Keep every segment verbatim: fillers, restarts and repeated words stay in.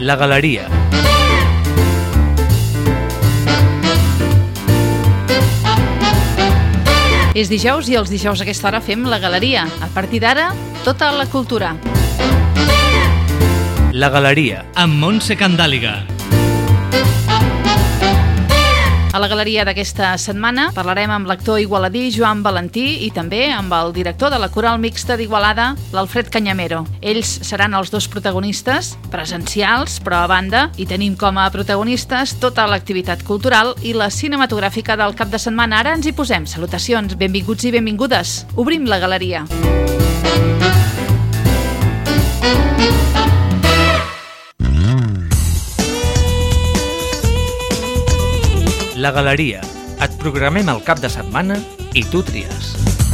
La Galeria. És dijous i els dijous a aquesta hora fem La Galeria. A partir d'ara, tota la cultura. La Galeria. Amb Montse Candàliga. A la Galeria d'aquesta setmana parlarem amb l'actor igualadí Joan Valentí i també amb el director de la Coral Mixta d'Igualada, l'Alfred Cañamero. Ells seran els dos protagonistes presencials, però a banda hi tenim com a protagonistes tota l'activitat cultural i la cinematogràfica del cap de setmana. Ara ens hi posem. Salutacions, benvinguts i benvingudes. Obrim la Galeria. La Galeria. Et programem el cap de setmana i tu tries.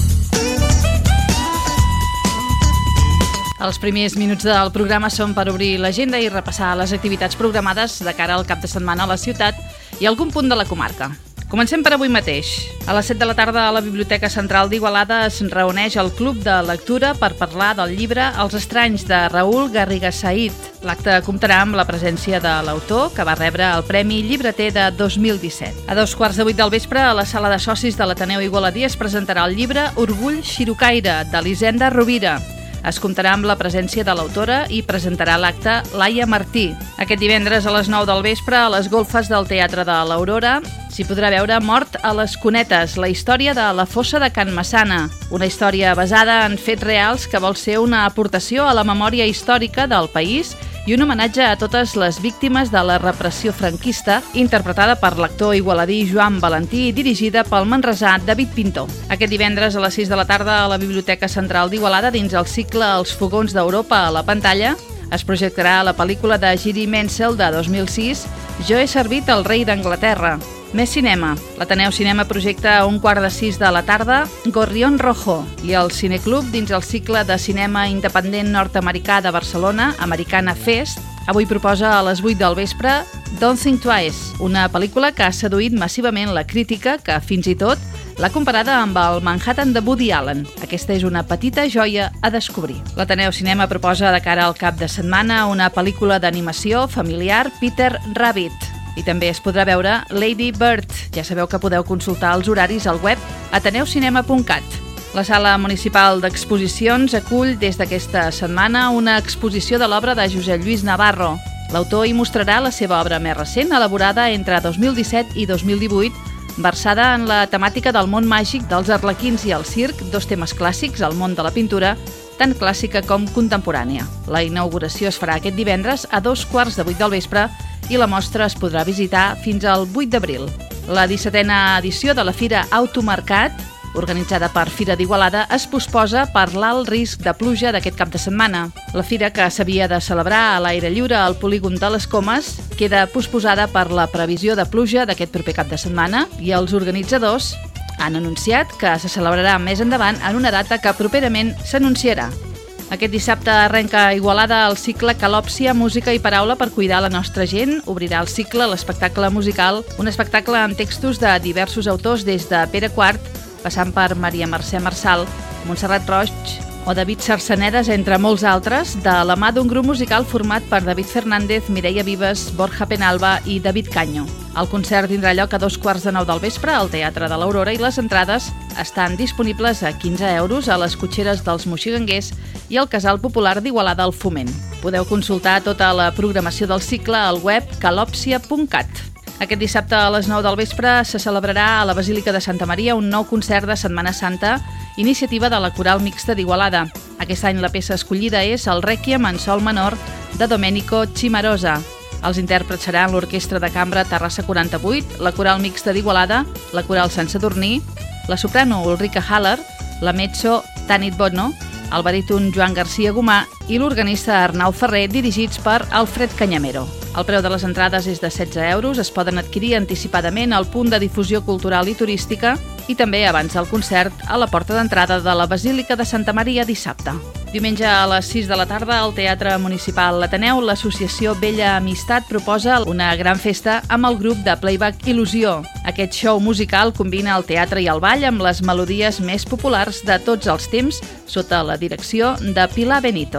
Els primers minuts del programa són per obrir l'agenda i repassar les activitats programades de cara al cap de setmana a la ciutat i algun punt de la comarca. Comencem per avui mateix. A les set de la tarda a la Biblioteca Central d'Igualada es reuneix el Club de Lectura per parlar del llibre Els estranys de Raül Garriga Said. L'acte comptarà amb la presència de l'autor, que va rebre el Premi Llibreter de dos mil disset. A dos quarts de vuit del vespre, a la sala de socis de l'Ateneu Igualadí es presentarà el llibre Orgull Xirocaire, d'Elisenda Rovira. Es comptarà amb la presència de l'autora i presentarà l'acte Laia Martí. Aquest divendres a les nou del vespre, a les golfes del Teatre de l'Aurora, s'hi podrà veure Mort a les Cunetes, la història de la fossa de Can Massana, una història basada en fets reals que vol ser una aportació a la memòria històrica del país i un homenatge a totes les víctimes de la repressió franquista, interpretada per l'actor igualadí Joan Valentí i dirigida pel manresà David Pintor. Aquest divendres a les sis de la tarda a la Biblioteca Central d'Igualada, dins el cicle Els fogons d'Europa a la pantalla, es projectarà la pel·lícula de Jiri Menzel de dos mil sis, Jo he servit el rei d'Anglaterra. Més cinema. L'Ateneu Cinema projecta a un quart de sis de la tarda Gorrión Rojo i el Cineclub dins el cicle de cinema independent nord-americà de Barcelona, Americana Fest, avui proposa a les vuit del vespre Don't Think Twice, una pel·lícula que ha seduït massivament la crítica que, fins i tot, l'ha comparada amb el Manhattan de Woody Allen. Aquesta és una petita joia a descobrir. L'Ateneu Cinema proposa de cara al cap de setmana una pel·lícula d'animació familiar, Peter Rabbit. I també es podrà veure Lady Bird. Ja sabeu que podeu consultar els horaris al web ateneu cinema punt cat. La Sala Municipal d'Exposicions acull des d'aquesta setmana una exposició de l'obra de Josep Lluís Navarro. L'autor hi mostrarà la seva obra més recent, elaborada entre dos mil disset i dos mil divuit, versada en la temàtica del món màgic dels arlequins i el circ, dos temes clàssics al món de la pintura, tant clàssica com contemporània. La inauguració es farà aquest divendres a dos quarts de vuit del vespre i la mostra es podrà visitar fins al vuit d'abril. La dissetena edició de la Fira Automercat, organitzada per Fira d'Igualada, es posposa per l'alt risc de pluja d'aquest cap de setmana. La fira, que s'havia de celebrar a l'aire lliure al polígon de les Comes, queda posposada per la previsió de pluja d'aquest proper cap de setmana i els organitzadors han anunciat que se celebrarà més endavant en una data que properament s'anunciarà. Aquest dissabte arrenca a Igualada el cicle Calòpsia, música i paraula per cuidar la nostra gent. Obrirà el cicle l'espectacle musical, un espectacle amb textos de diversos autors des de Pere Quart, passant per Maria Mercè Marçal, Montserrat Roig o David Sarsanedes, entre molts altres, de la mà d'un grup musical format per David Fernández, Mireia Vives, Borja Penalba i David Caño. El concert tindrà lloc a dos quarts de nou del vespre al Teatre de l'Aurora i les entrades estan disponibles a quinze euros a les cotxeres dels Moxiganguers i al Casal Popular d'Igualada al Foment. Podeu consultar tota la programació del cicle al web calòpsia punt cat. Aquest dissabte a les nou del vespre se celebrarà a la Basílica de Santa Maria un nou concert de Setmana Santa, iniciativa de la Coral Mixta d'Igualada. Aquest any la peça escollida és el Rèquiem en sol menor de Domenico Cimarosa. Els intèrprets seran l'Orquestra de Cambra Terrassa quaranta-vuit, la Coral Mixta d'Igualada, la Coral Sant Sadurní, la soprano Ulrika Haller, la mezzo Tanit Bono, el baríton Joan García Gomà i l'organista Arnau Ferrer, dirigits per Alfred Cañamero. El preu de les entrades és de setze euros, es poden adquirir anticipadament al punt de difusió cultural i turística i també abans del concert a la porta d'entrada de la Basílica de Santa Maria dissabte. Diumenge a les sis de la tarda al Teatre Municipal L'Ateneu, l'associació Bella Amistat proposa una gran festa amb el grup de playback Il·lusió. Aquest show musical combina el teatre i el ball amb les melodies més populars de tots els temps sota la direcció de Pilar Benito.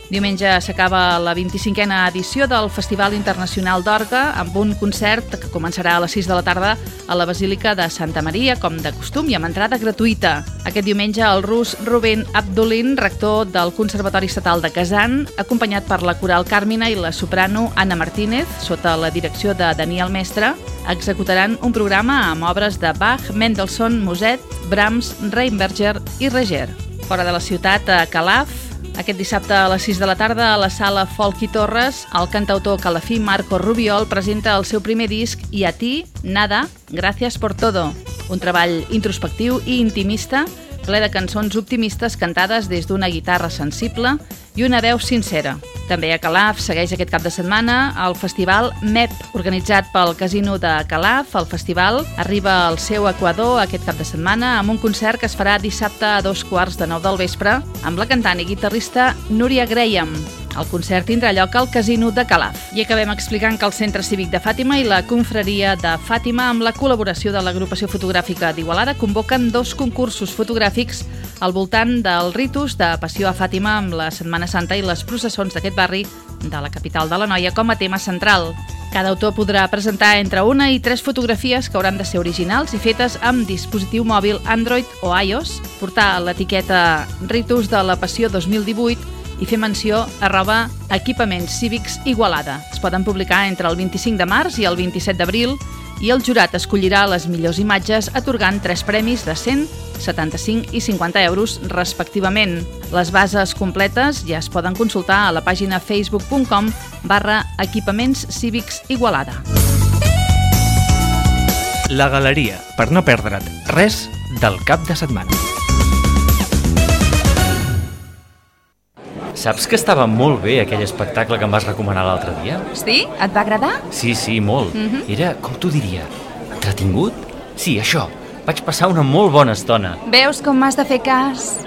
Diumenge s'acaba la vint-i-cinquena edició del Festival Internacional d'Orgue amb un concert que començarà a les sis de la tarda a la Basílica de Santa Maria, com de costum, i amb entrada gratuïta. Aquest diumenge el rus Ruben Abdulin, rector del Conservatori Estatal de Kazan, acompanyat per la coral Carmina i la soprano Anna Martínez, sota la direcció de Daniel Mestre, executaran un programa amb obres de Bach, Mendelssohn, Musset, Brahms, Reinberger i Reger. Fora de la ciutat, a Calaf, aquest dissabte a les sis de la tarda a la sala Folk i Torres, el cantautor calafí Marco Rubiol presenta el seu primer disc I a ti, nada, gracias por todo, un treball introspectiu i intimista, ple de cançons optimistes cantades des d'una guitarra sensible i una veu sincera. També a Calaf segueix aquest cap de setmana el festival M E P, organitzat pel Casino de Calaf. El festival arriba al seu equador aquest cap de setmana amb un concert que es farà dissabte a dos quarts de nou del vespre amb la cantant i guitarrista Núria Graham. El concert tindrà lloc al Casino de Calaf. I acabem explicant que el Centre Cívic de Fàtima i la Confraria de Fàtima, amb la col·laboració de l'Agrupació Fotogràfica d'Igualada, convoquen dos concursos fotogràfics al voltant del ritus de Passió a Fàtima amb la Setmana Santa i les processons d'aquest barri de la capital de l'Anoia com a tema central. Cada autor podrà presentar entre una i tres fotografies que hauran de ser originals i fetes amb dispositiu mòbil Android o iOS, portar l'etiqueta Ritus de la Passió dos mil divuit i fer menció arroba Equipaments Cívics Igualada. Es poden publicar entre el vint-i-cinc de març i el vint-i-set d'abril i el jurat escollirà les millors imatges atorgant tres premis de cent, setanta-cinc i cinquanta euros respectivament. Les bases completes ja es poden consultar a la pàgina facebook punt com barra Equipaments Cívics Igualada. La Galeria, per no perdre't res del cap de setmana. Saps que estava molt bé aquell espectacle que em vas recomanar l'altre dia? Sí? Et va agradar? Sí, sí, molt. Mhm. Era, com t'ho diria, entretingut? Sí, això. Vaig passar una molt bona estona. Veus com m'has de fer cas?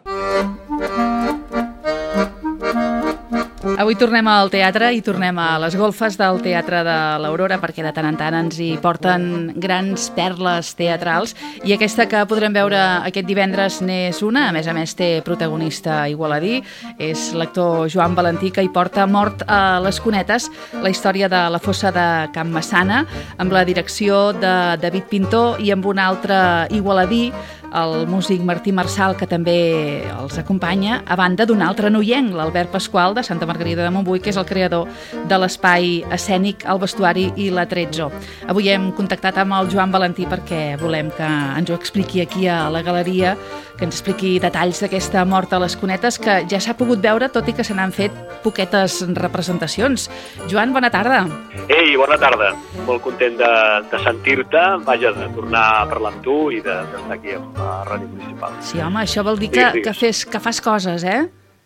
Avui tornem al teatre i tornem a les golfes del Teatre de l'Aurora perquè de tant en tant ens hi porten grans perles teatrals i aquesta que podrem veure aquest divendres n'és una, a més a més té protagonista igualadí, és l'actor Joan Valentí que hi porta Mort a les cunetes, la història de la fossa de Can Massana amb la direcció de David Pintor i amb un altre igualadí, el músic Martí Marçal, que també els acompanya, a banda d'un altre noienc, l'Albert Pasqual, de Santa Margarida de Montbui, que és el creador de l'espai escènic, el vestuari i l'atrezzo. Avui hem contactat amb el Joan Valentí perquè volem que ens ho expliqui aquí a la galeria, que ens expliqui detalls d'aquesta Mort a les cunetes, que ja s'ha pogut veure, tot i que se n'han fet poquetes representacions. Joan, bona tarda. Ei, bona tarda. Molt content de, de sentir-te, vaja, de tornar a parlar amb tu i d'estar aquí amb la ràdio municipal. Sí, home, això vol dir que, Digues, digues. que, fes, que fas coses, eh?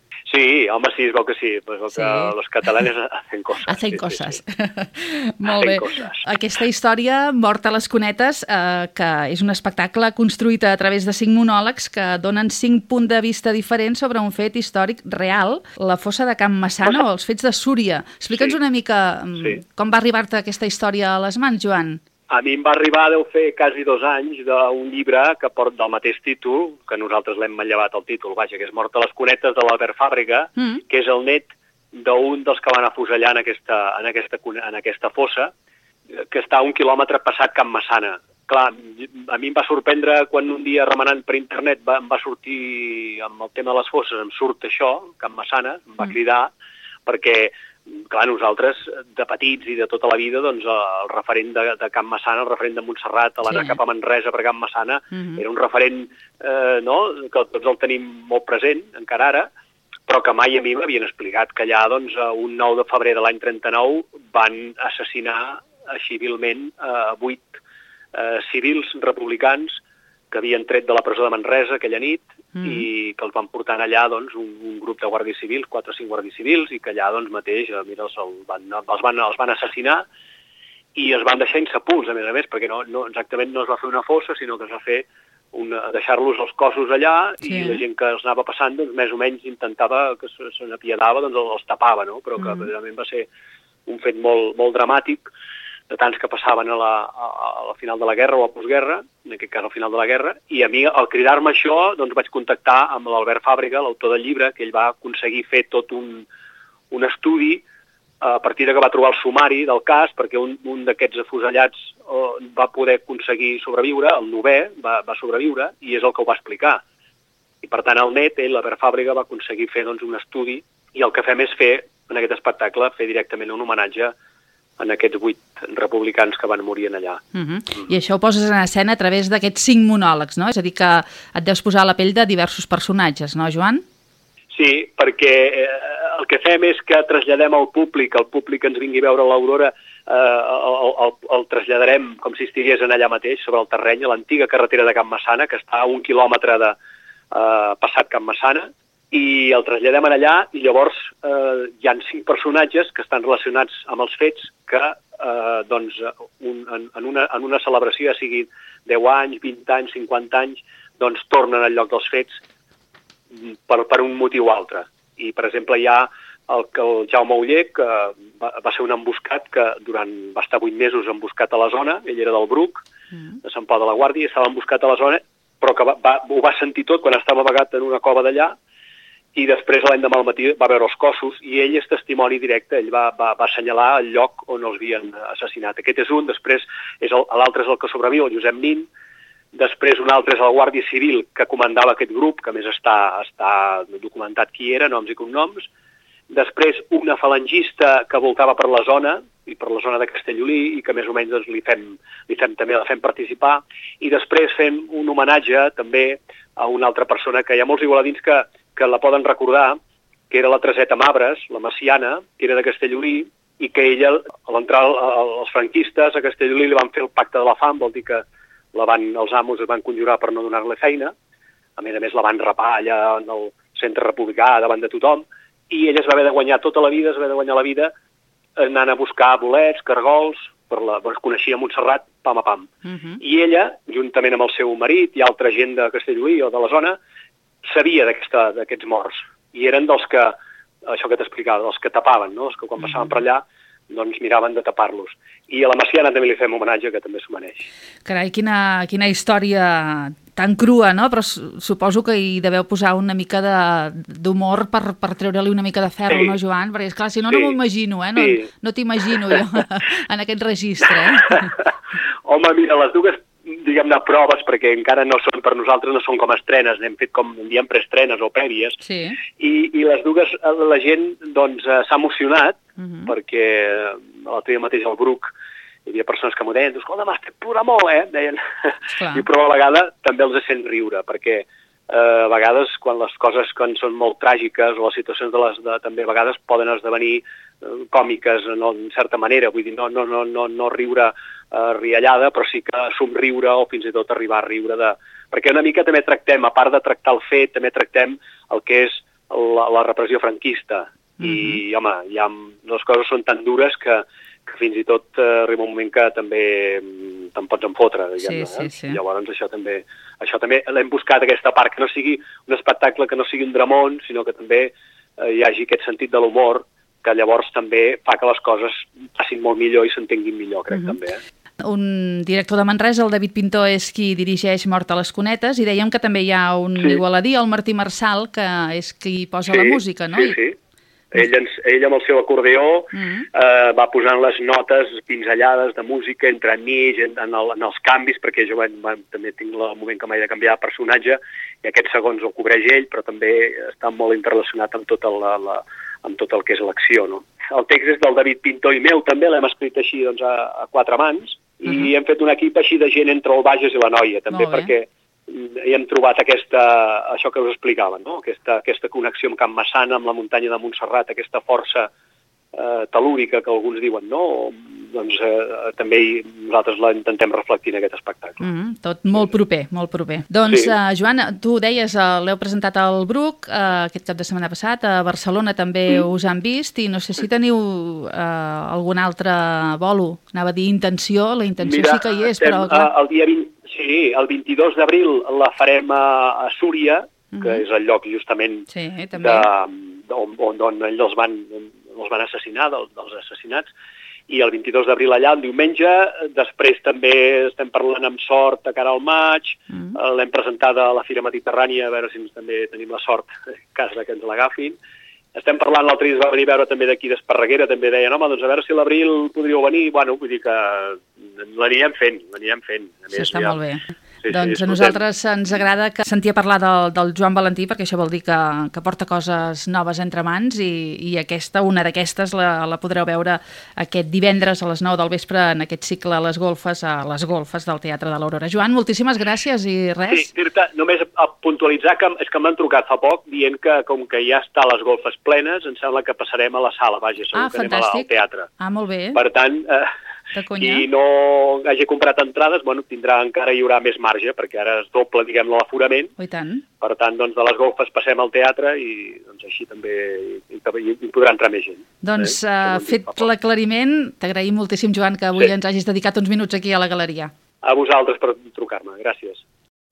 Sí, home, sí, es veu que sí. Pues el Sí. que los catalanes hacen cosas. Hacen sí, coses. Sí, sí. Molt Hacen bé. coses. Aquesta història, Mort a les cunetes, eh, que és un espectacle construït a través de cinc monòlegs que donen cinc punts de vista diferents sobre un fet històric real, la fossa de Can Massana o els fets de Súria. Explica'ns Sí. una mica Sí. com va arribar-te aquesta història a les mans, Joan. A mi em va arribar, deu fer quasi dos anys, d'un llibre que porta del mateix títol, que nosaltres l'hem manllevat el títol, vaja, que és Mort a les cunetes, de l'Albert Fàbrega, Mm. que és el net d'un dels que van afusellar en aquesta, en aquesta, en aquesta fossa, que està a un quilòmetre passat Can Massana. Clar, a mi em va sorprendre quan un dia remenant per internet va, em va sortir amb el tema de les fosses, em surt això, Can Massana, em va Mm. cridar, perquè clar, nosaltres, de petits i de tota la vida, doncs el referent de, de Can Massana, el referent de Montserrat, l'anar Sí. cap a Manresa per Can Massana, Mhm. era un referent, eh, no?, que tots el tenim molt present, encara ara, però que mai a mi m'havien explicat que allà, doncs, un nou de febrer de l'any trenta-nou van assassinar eh, civilment eh, vuit eh, civils republicans que havien tret de la presó de Manresa aquella nit Mm. i que els van portar allà, doncs, un, un grup de guàrdies civils, quatre o cinc guàrdies civils, i que allà, doncs, mateix, eh, mira, els, el van, els, van, els van assassinar i es van deixar insepults, a més a més, perquè no, no, exactament no es va fer una fossa, sinó que es va fer una, deixar-los els cossos allà, Sí. i la gent que els anava passant, doncs, més o menys intentava, que se, se n'apiadava, doncs els tapava, no? Però que Mm. realment va ser un fet molt, molt dramàtic, de tants que passaven a la, a, a la final de la guerra o a postguerra, en aquest cas al final de la guerra, i a mi, al cridar-me això, doncs vaig contactar amb l'Albert Fàbrega, l'autor del llibre, que ell va aconseguir fer tot un, un estudi a partir de que va trobar el sumari del cas, perquè un, un d'aquests afusellats oh, va poder aconseguir sobreviure, el novè va, va sobreviure, i és el que ho va explicar. I per tant, el net, ell, l'Albert Fàbrega, va aconseguir fer doncs, un estudi, i el que fem és fer, en aquest espectacle, fer directament un homenatge en aquests vuit republicans que van morir allà. Uh-huh. Mm-hmm. I això ho poses en escena a través d'aquests cinc monòlegs, no? És a dir, que et deus posar a la pell de diversos personatges, no, Joan? Sí, perquè eh, el que fem és que traslladem al públic, el públic que ens vingui a veure l'Aurora, eh, el, el, el traslladarem com si estigués en allà mateix, sobre el terreny, a l'antiga carretera de Can Massana, que està a un quilòmetre de eh, passat Can Massana, i el traslladem allà, i llavors eh, hi ha cinc personatges que estan relacionats amb els fets que eh, doncs, un, en, en, una, en una celebració, ja sigui deu anys, vint anys, cinquanta anys, doncs tornen al lloc dels fets per, per un motiu o altre. I, per exemple, hi ha el, el Jaume Uller, que va, va ser un emboscat que durant va estar vuit mesos emboscat a la zona, ell era del Bruc, mm. de Sant Pau de la Guàrdia, i estava emboscat a la zona, però que va, va, ho va sentir tot quan estava amagat en una cova d'allà, i després l'endemà al matí va veure els cossos, i ell és testimoni directe, ell va, va, va assenyalar el lloc on els havien assassinat. Aquest és un, després l'altre és el que sobreviu, el Josep Nin, després un altre és el guàrdia civil que comandava aquest grup, que més està, està documentat qui era, noms i cognoms, després una falangista que voltava per la zona, i per la zona de Castellolí, i que més o menys doncs, li, fem, li fem també la fem participar, i després fem un homenatge també a una altra persona que hi ha molts igualadins que, que la poden recordar, que era la Treseta Mabres, la Maciana, que era de Castellolí, i que ella, a l'entrar els franquistes a Castellolí li van fer el pacte de la fam, vol dir que la van, els amos es van conjurar per no donar-li feina, a més a més la van rapar allà en el centre republicà davant de tothom, i ella es va haver de guanyar tota la vida, es va haver de guanyar la vida anant a buscar bolets, cargols, per la, es coneixia Montserrat, pam a pam. Uh-huh. I ella, juntament amb el seu marit i altra gent de Castellolí o de la zona, sabia d'aquests morts, i eren dels que, això que t'explicava, dels que tapaven, no? Els que quan passaven per allà, doncs miraven de tapar-los. I a la Maciana també li fem homenatge, que també s'ho mereix. Carai, quina, quina història tan crua, no? Però suposo que hi deveu posar una mica d'humor per, per treure-li una mica de ferro, sí. No, Joan? Perquè, esclar, si no, sí. No m'ho imagino, eh? No, sí. No t'imagino jo en aquest registre, eh? Home, mira, les dues diguem-ne, proves, perquè encara no són, per nosaltres no són com estrenes, n'hem fet com, en diem, preestrenes o prèvies, sí. I, i les dues, la gent, doncs, s'ha emocionat, uh-huh. perquè l'altre dia mateix al Bruc hi havia persones que m'ho deien, escolta, m'has fet plorar molt, eh? Deien. I però a la vegada també els sent riure, perquè eh, a vegades quan les coses quan són molt tràgiques o les situacions de les, de, també a vegades poden esdevenir eh, còmiques no, en certa manera, vull dir, no, no, no, no, no riure eh, riallada, però sí que somriure o fins i tot arribar a riure de... Perquè una mica també tractem, a part de tractar el fet, també tractem el que és la, la repressió franquista. Mm-hmm. I, home, ja, les coses són tan dures que, que fins i tot eh, arriba un moment que també te'n pots enfotre, diguem-ne. Sí, sí, sí. Eh? Llavors això també, això també l'hem buscat, aquesta part, que no sigui un espectacle, que no sigui un dramón, sinó que també eh, hi hagi aquest sentit de l'humor, que llavors també fa que les coses passin molt millor i s'entenguin millor, crec, mm-hmm. també. Eh? Un director de Manresa, el David Pintor, és qui dirigeix Mort a les Cunetes, i dèiem que també hi ha un sí. igualadí, el Martí Marçal, que és qui posa sí, la música, no? Sí, sí. Ell, ell amb el seu acordeó mm. eh, va posant les notes pinzellades de música entre mig, en, en, el, en els canvis, perquè jo van, van, també tinc el moment que m'he de canviar de personatge, i aquests segons el cobreix ell, però també està molt interrelacionat amb tot el, la, amb tot el que és l'acció. No? El text és del David Pintor i meu, també l'hem escrit així doncs, a, a quatre mans, i mm-hmm. hem fet un equip així de gent entre el Bages i la Noia, també perquè hi hem trobat aquesta, això que us explicava, no? aquesta, aquesta connexió amb Can Massana, amb la muntanya de Montserrat, aquesta força eh, telúrica que alguns diuen, no? Doncs eh, també nosaltres la intentem reflectir en aquest espectacle. Mm, tot molt proper, molt proper. Doncs, sí. uh, Joan, tu deies, uh, l'heu presentat al Bruc uh, aquest cap de setmana passat, a Barcelona també mm. us han vist, i no sé si teniu uh, algun altre bolo, anava a dir intenció, la intenció Mira, sí que hi és, estem, però... Clar... El dia vint, sí, el vint-i-dos d'abril la farem a, a Súria, mm-hmm. que és el lloc justament sí, també. de, on, on, on ells els van, els van assassinar, dels, dels assassinats, i el vint-i-dos d'abril allà, el diumenge. Després també estem parlant amb sort de cara al maig, mm. l'hem presentada a la Fira Mediterrània, a veure si ens també tenim la sort en cas que ens l'agafin. Estem parlant, l'altre dia es va venir a veure també d'aquí d'Esparreguera, també deien, home, doncs a veure si a l'abril podríeu venir. Bueno, vull dir que l'anirem fent, l'anirem fent. A més, Això està ja... molt bé. Sí, doncs sí, a nosaltres ens agrada que sentir parlar del, del Joan Valentí, perquè això vol dir que, que porta coses noves entre mans i, i aquesta, una d'aquestes la, la podreu veure aquest divendres a les nou del vespre en aquest cicle a les golfes, a les golfes del Teatre de l'Aurora. Joan, moltíssimes gràcies i res. Sí, dir-te, només a puntualitzar que és que m'han trucat fa poc dient que com que ja està les golfes plenes, em sembla que passarem a la sala, vaja, segur ah, que anem al teatre. Ah, molt bé. Per tant, eh, qui no hagi comprat entrades, bueno, tindrà encara hi haurà més marge, perquè ara es doble, diguem-ne, l'aforament. Oh, i tant. Per tant, doncs, de les golfes passem al teatre i doncs, així també hi, hi, hi podrà entrar més gent. Doncs, eh? uh, fet l'aclariment, t'agraïm moltíssim, Joan, que avui sí. ens hagis dedicat uns minuts aquí a la galeria. A vosaltres per trucar-me. Gràcies.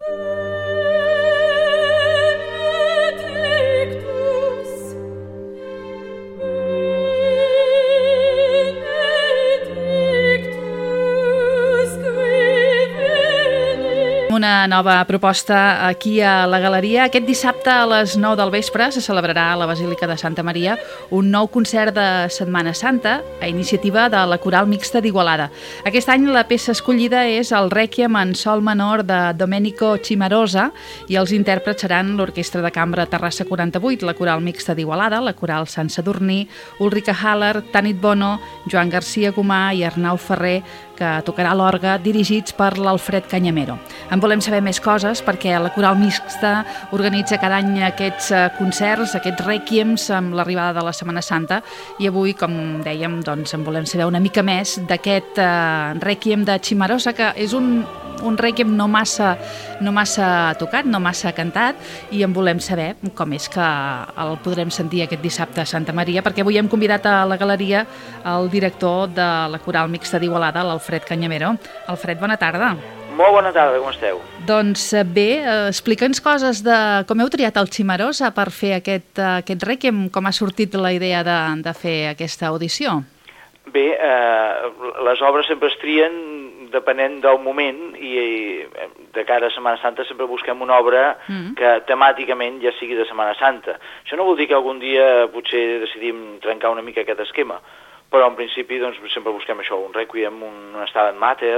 Una nova proposta aquí a la Galeria. Aquest dissabte a les nou del vespre se celebrarà a la Basílica de Santa Maria un nou concert de Setmana Santa a iniciativa de la Coral Mixta d'Igualada. Aquest any la peça escollida és el Rèquiem en sol menor de Domenico Cimarosa i els intèrprets seran l'Orquestra de Cambra Terrassa quaranta-vuit, la Coral Mixta d'Igualada, la Coral Sant Sadurní, Ulrica Haller, Tanit Bono, Joan García Gomà i Arnau Ferrer, que tocarà l'orgue, dirigits per l'Alfred Canyamero. En volem saber més coses perquè la Coral Mixta organitza cada any aquests concerts, aquests rèquiems amb l'arribada de la Setmana Santa i avui, com dèiem, doncs, en volem saber una mica més d'aquest eh, rèquiem de Cimarosa, que és un, un rèquiem no massa, no massa tocat, no massa cantat, i en volem saber com és que el podrem sentir aquest dissabte a Santa Maria, perquè avui hem convidat a la galeria el director de la Coral Mixta d'Igualada, l'Alfred Canyamero. Alfred, bona tarda. Molt bona tarda, com esteu? Doncs bé, eh, explica'ns coses de com heu triat el Cimarosa per fer aquest, aquest rèquiem, com ha sortit la idea de, de fer aquesta audició? Bé, eh, les obres sempre es trien depenent del moment i, i de cara a Setmana Santa sempre busquem una obra mm. que temàticament ja sigui de Setmana Santa. Això no vol dir que algun dia potser decidim trencar una mica aquest esquema, però en principi doncs, sempre busquem això, un rèquiem, un Stabat Mater,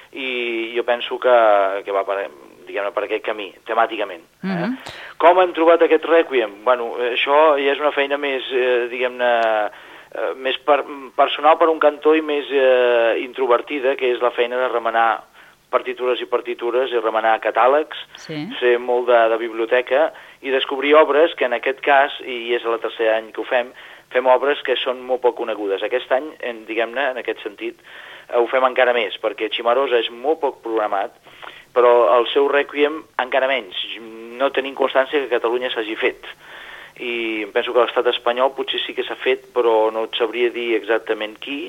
i jo penso que, que va per, diguem-ne, per aquest camí, temàticament. Eh? Mm-hmm. Com hem trobat aquest rèquiem? Bueno, això ja és una feina més, eh, diguem-ne, eh, més per, personal per un cantó i més eh, introvertida, que és la feina de remenar partitures i partitures i remenar catàlegs, sí. Ser molt de, de biblioteca i descobrir obres que en aquest cas, i és el tercer any que ho fem, fem obres que són molt poc conegudes. Aquest any, en, diguem-ne, en aquest sentit, eh, ho fem encara més, perquè Cimarosa és molt poc programat, però el seu rèquiem encara menys. No tenim constància que a Catalunya s'hagi fet. I penso que l'estat espanyol potser sí que s'ha fet, però no et sabria dir exactament qui.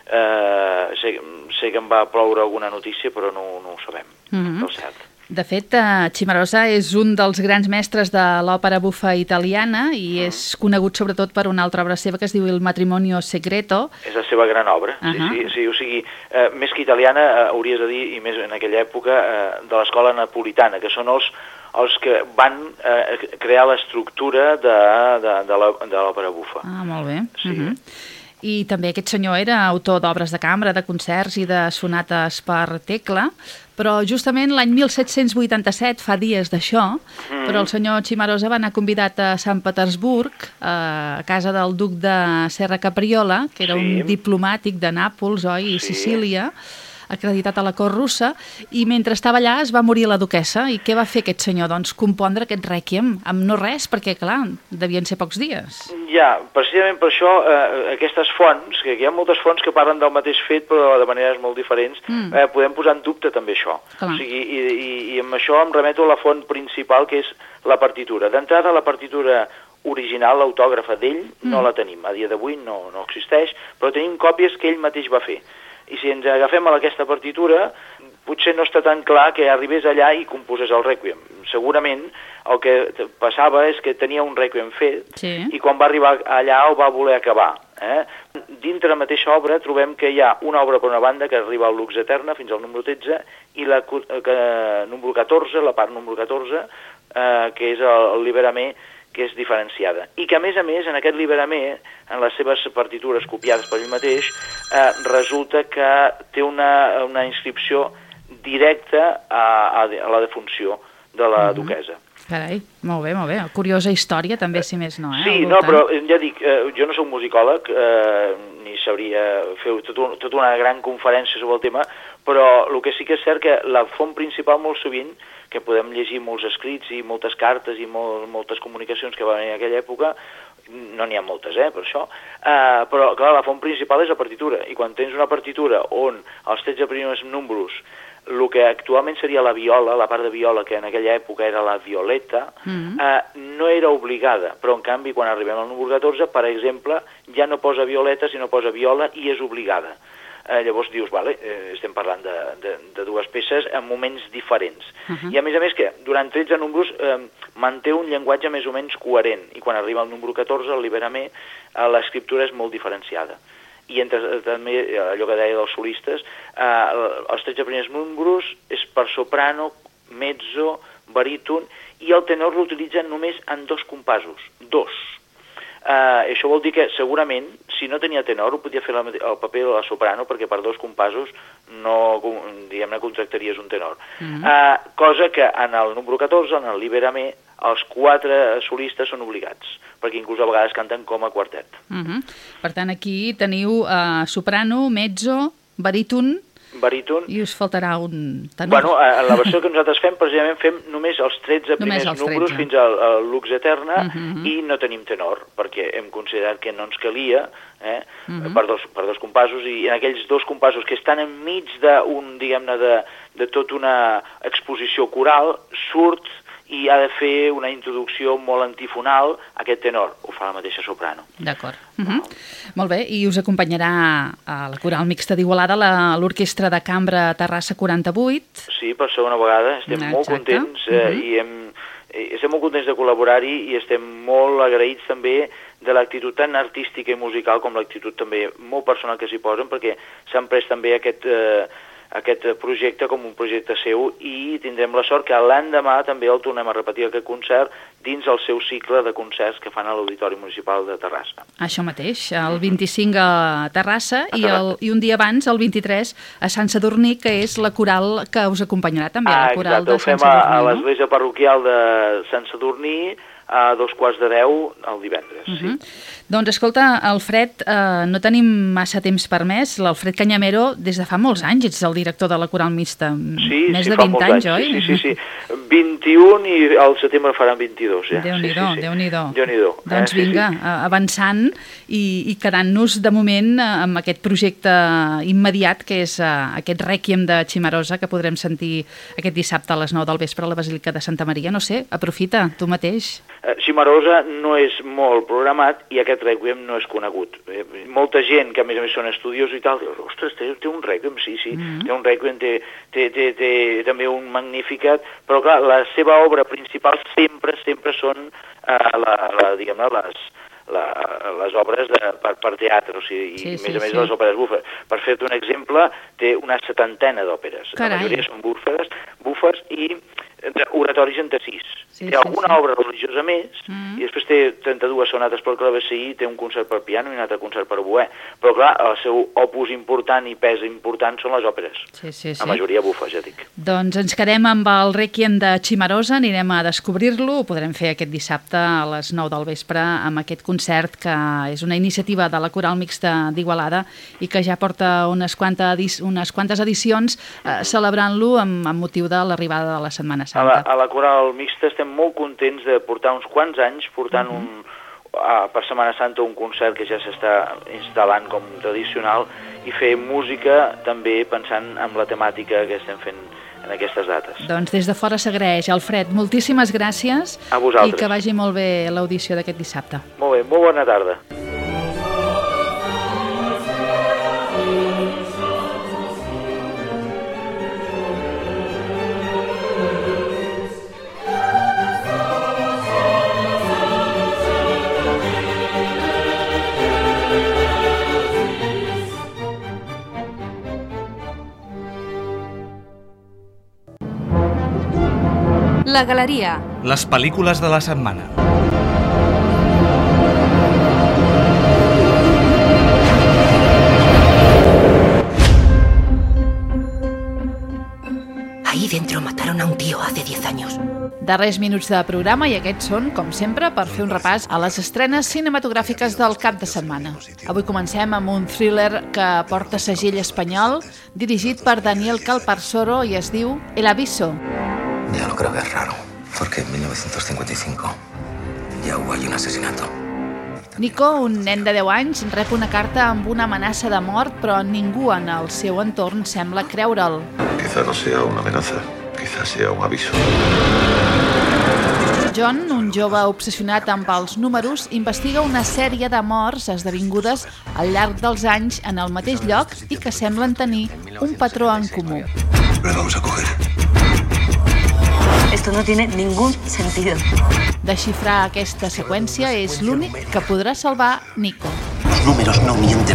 Eh, sé, sé que em va ploure alguna notícia, però no, no ho sabem, mm-hmm. del cert. De fet, Cimarosa és un dels grans mestres de l'òpera bufa italiana i mm. és conegut sobretot per una altra obra seva que es diu El matrimonio segreto. És la seva gran obra, uh -huh. sí, sí, sí, o sigui, eh, més que italiana, eh, hauries de dir, i més en aquella època, eh, de l'escola napolitana, que són els, els que van eh, crear l'estructura de, de, de l'òpera bufa. Ah, molt bé. Sí. Uh -huh. I també aquest senyor era autor d'obres de cambra, de concerts i de sonates per tecla, però justament l'any mil set-cents vuitanta-set, fa dies d'això, mm. però el senyor Cimarosa va anar convidat a Sant Petersburg, a casa del duc de Serra Capriola, que era sí. un diplomàtic de Nàpols, oi, i sí. Sicília, acreditat a la cort russa, i mentre estava allà es va morir la duquessa. I què va fer aquest senyor? Doncs compondre aquest rèquiem amb no res, perquè, clar, devien ser pocs dies. Ja, precisament per això, eh, aquestes fonts, que hi ha moltes fonts que parlen del mateix fet, però de maneres molt diferents, mm. eh, podem posar en dubte també això. Clar. O sigui, i, i, i amb això em remeto a la font principal, que és la partitura. D'entrada, la partitura original, l'autògrafa d'ell, mm. no la tenim. A dia d'avui no, no existeix, però tenim còpies que ell mateix va fer. I si ens agafem a aquesta partitura, potser no està tan clar que arribés allà i composés el rèquiem. Segurament el que passava és que tenia un rèquiem fet sí. i quan va arribar allà el va voler acabar. Eh? Dintre la mateixa obra trobem que hi ha una obra per una banda que arriba al Lux Eterna fins al número tretze i la que, número catorze, la part número catorze, eh, que és el, el Liberamé, que és diferenciada. I que, a més a més, en aquest Liberamé, en les seves partitures copiades per ell mateix, eh, resulta que té una, una inscripció directa a, a, a la defunció de la uh-huh. duquesa. Carai, molt bé, molt bé. Curiosa història, també, si més no, eh? Sí, no, però ja dic, eh, jo no soc musicòleg, eh, ni sabria fer tot un, tota una gran conferència sobre el tema, però el que sí que és cert que la font principal molt sovint, que podem llegir molts escrits i moltes cartes i molt, moltes comunicacions que van haver en aquella època, no n'hi ha moltes, eh, per això, eh, però, clar, la font principal és la partitura, i quan tens una partitura on els tretze primers números, el que actualment seria la viola, la part de viola, que en aquella època era la violeta, mm-hmm. eh, no era obligada, però en canvi quan arribem al número catorze, per exemple, ja no posa violeta, sinó posa viola i és obligada. Eh, llavors dius, vale, eh, estem parlant de, de, de dues peces en moments diferents. Uh-huh. I a més a més que durant tretze números eh, manté un llenguatge més o menys coherent, i quan arriba al número catorze, el Liberamé, eh, l'escriptura és molt diferenciada. I entre, també allò que deia dels solistes, eh, els tretze primers números és per soprano, mezzo, baríton, i el tenor l'utilitzen només en dos compassos, dos. Uh, això vol dir que segurament si no tenia tenor ho podia fer la, el paper de la soprano, perquè per dos compassos no, diguem-ne, contractaries un tenor. Mm-hmm. uh, cosa que en el número catorze, en el Liberamé, els quatre solistes són obligats, perquè inclús a vegades canten com a quartet. Mm-hmm. Per tant, aquí teniu uh, soprano, mezzo, baríton, baríton. I us faltarà un tenor. Bueno, en la versió que nosaltres fem, precisament fem només els tretze primers els números tretze. Fins al, al Lux Eterna, uh-huh. i no tenim tenor, perquè hem considerat que no ens calia, eh, uh-huh. per, dos, per dos compassos, i en aquells dos compassos que estan enmig d'un, diguem-ne, de, de tota una exposició coral, surt i ha de fer una introducció molt antifonal a aquest tenor. Ho fa la mateixa soprano. D'acord. Uh-huh. Molt bé, i us acompanyarà a la Coral Mixta d'Igualada l'Orquestra de Cambra Terrassa quaranta-vuit. Sí, per segona vegada. Estem Exacte. molt contents eh, uh-huh. i hem, estem molt contents de col·laborar-hi i estem molt agraïts també de l'actitud tan artística i musical com l'actitud també molt personal que s'hi posen, perquè s'han pres també aquest... Eh, aquest projecte com un projecte seu, i tindrem la sort que l'endemà també el tornem a repetir aquest concert dins el seu cicle de concerts que fan a l'Auditori Municipal de Terrassa. Això mateix, el vint-i-cinc a Terrassa, a Terrassa. I, el, i un dia abans, el vint-i-tres, a Sant Sadurní, que és la coral que us acompanyarà també, ah, la coral exacte, de Sant Sadurní. Ho fem a, a l'església parroquial de Sant Sadurní, a dos quarts de deu el divendres. Uh-huh. Sí. Doncs escolta, Alfred, eh, no tenim massa temps per més. L'Alfred Cañamero, des de fa molts anys, ets el director de la Coral Mixta. Sí, més sí, de vint anys, anys, oi? Sí, sí, sí. vint-i-un i al setembre faran vint-i-dos, ja. Déu-n'hi-do, sí, sí, sí. Déu-n'hi-do. Déu-n'hi-do. Doncs eh, vinga, sí, sí. avançant i, i quedant-nos de moment amb aquest projecte immediat, que és uh, aquest Rèquiem de Cimarosa, que podrem sentir aquest dissabte a les nou del vespre a la Basílica de Santa Maria. No sé, aprofita, tu mateix. Uh, Cimarosa no és molt programat i aquest Rèquiem no és conegut. Eh, molta gent, que a més a més són estudiosos i tal, diu, ostres, té, té un Rèquiem, sí, sí, mm-hmm. té un Rèquiem, té, té, té, té també un Magnificat, però clar, la seva obra principal sempre, sempre són, eh, la, la, diguem-ne, les, la, les obres de, per, per teatre, o sigui, sí, i sí, més a més sí. les òperes bufes. Per fer-te un exemple, té una setantena d'òperes. Carai. La majoria són bufes, bufes i oratoris entre sis. Sí, té sí, alguna sí. obra religiosa més, mm. i després té trenta-dues sonates per clavecí, té un concert per piano i un altre concert per oboè. Però clar, el seu opus important i pes important són les òperes. Sí, sí, sí. La majoria bufes, ja dic. Doncs ens quedem amb el Rèquiem de Cimarosa, anirem a descobrir-lo, ho podrem fer aquest dissabte a les nou del vespre amb aquest concert que és una iniciativa de la Coral Mixta d'Igualada i que ja porta unes, quantes, unes quantes edicions eh, celebrant-lo amb, amb motiu de l'arribada de la Setmana Santa. A la, a la Coral Mixta estem molt contents de portar uns quants anys portant uh-huh. un, uh, per Setmana Santa un concert que ja s'està instal·lant com tradicional i fer música també pensant en la temàtica que estem fent en aquestes dates. Doncs des de fora s'agraeix. Alfred, moltíssimes gràcies. A vosaltres. I que vagi molt bé l'audició d'aquest dissabte. Molt bé, molt bona tarda. La Galeria. Les pel·lícules de la setmana. Ahí dentro mataron a un tío hace diez años. Darrers minuts de programa i aquests són, com sempre, per fer un repàs a les estrenes cinematogràfiques del cap de setmana. Avui comencem amb un thriller que porta segell espanyol, dirigit per Daniel Calparsoro i es diu El Aviso. Ya lo creo que es raro, porque en mil novecientos cincuenta y cinco ya hubo allí un asesinato. Nico, un nen de deu anys, rep una carta amb una amenaça de mort, però ningú en el seu entorn sembla creure'l. Quizá no sea una amenaza, quizá sea un aviso. John, un jove obsessionat amb els números, investiga una sèrie de morts esdevingudes al llarg dels anys en el mateix lloc i que semblen tenir un patró en comú. La vamos a coger. Esto no tiene ningún sentido. Desxifrar aquesta seqüència és l'únic que podrà salvar Nico. Los números no mienten.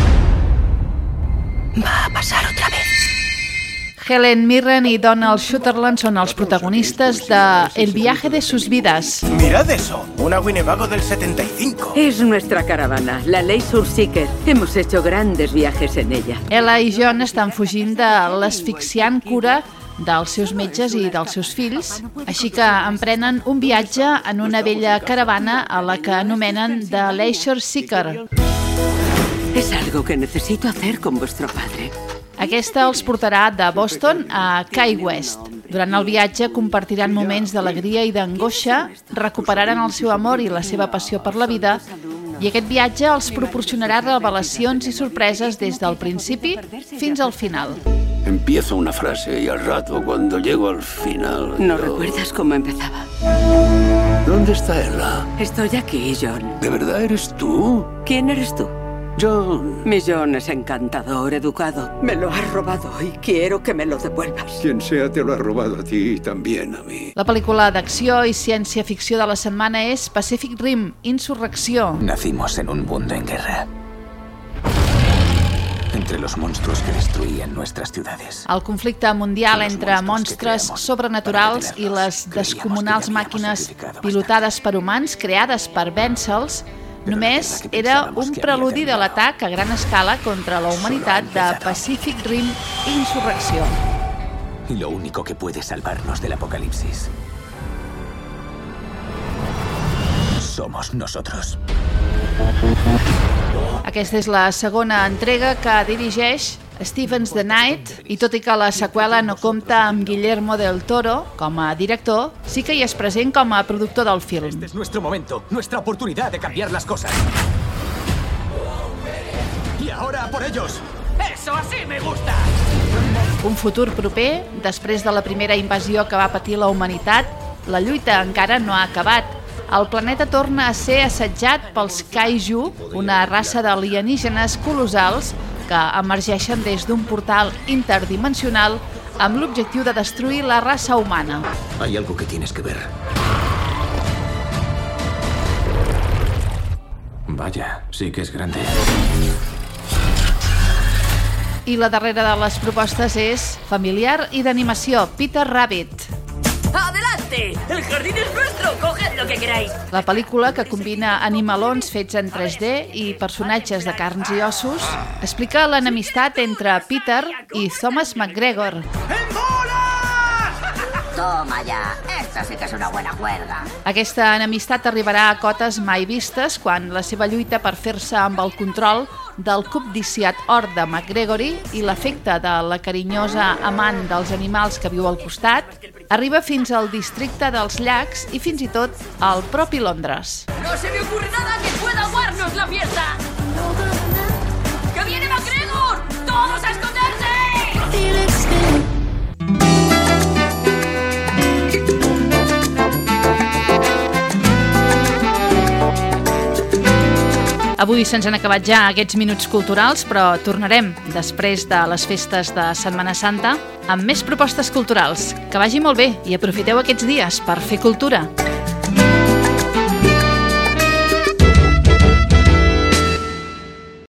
Va a pasar otra vez. Helen Mirren i Donald Sutherland són els protagonistes de El viaje de sus vidas. Mirad eso, una Winnebago del setenta y cinco. Es nuestra caravana, la Leisure Seeker. Hemos hecho grandes viajes en ella. Ella i John estan fugint de l'asfixiant cura dels seus metges i dels seus fills, així que emprenen un viatge en una vella caravana a la que anomenen The Leisure Seeker. Es algo que necesito hacer con vuestro padre. Aquesta els portarà de Boston a Key West. Durant el viatge compartiran moments d'alegria i d'angoixa, recuperaran el seu amor i la seva passió per la vida, i aquest viatge els proporcionarà revelacions i sorpreses des del principi fins al final. Empiezo una frase y al rato, cuando llego al final... ¿No yo... recuerdas cómo empezaba? ¿Dónde está Ella? Estoy aquí, John. ¿De verdad eres tú? ¿Quién eres tú? John. Mi John es encantador, educado. Me lo has robado y quiero que me lo devuelvas. Quien sea te lo ha robado a ti y también a mí. La pel·lícula d'acció i ciència-ficció de la setmana és Pacific Rim, Insurrecció. Nacimos en un mundo en guerra. Entre los monstruos que destruían nuestras ciudades. El conflicte mundial entre monstres sobrenaturals i les descomunals màquines pilotades per humans creades per vèncer-los només era un preludi de l'atac a gran escala contra la humanitat de Pacific Rim Insurrecció. Y lo único que puede salvarnos del apocalipsis somos nosotros. Aquesta és la segona entrega que dirigeix Stevens the Knight, i tot i que la seqüela no compta amb Guillermo del Toro com a director, sí que hi és present com a productor del film. Este es nuestro momento, nuestra oportunidad de cambiar las cosas. Y ahora por ellos. ¡Eso así me gusta! Un futur proper, després de la primera invasió que va patir la humanitat, la lluita encara no ha acabat. El planeta torna a ser assetjat pels Kaiju, una raça d'alienígenes colossals que emergeixen des d'un portal interdimensional amb l'objectiu de destruir la raça humana. Hay algo que tienes que ver. Vaya, sí que es grande. I la darrera de les propostes és familiar i d'animació, Peter Rabbit. ¡Adelante! ¡El jardín es nuestro! ¡Coged lo que queráis! La pel·lícula, que combina animalons fets en tres D i personatges de carns i ossos, explica l'enemistat entre Peter i Thomas McGregor. Toma ya, esta sí que és una buena juerga. Aquesta enemistat arribarà a cotes mai vistes quan la seva lluita per fer-se amb el control del cobdiciat or de McGregory i l'efecte de la carinyosa amant dels animals que viu al costat arriba fins al districte dels llacs i fins i tot al propi Londres. ¡No se me ocurre nada que pueda aguarnos la fiesta! ¡Que viene McGregor! ¡Todos a esconderse! Avui se'ns han acabat ja aquests minuts culturals, però tornarem després de les festes de Setmana Santa amb més propostes culturals. Que vagi molt bé i aprofiteu aquests dies per fer cultura.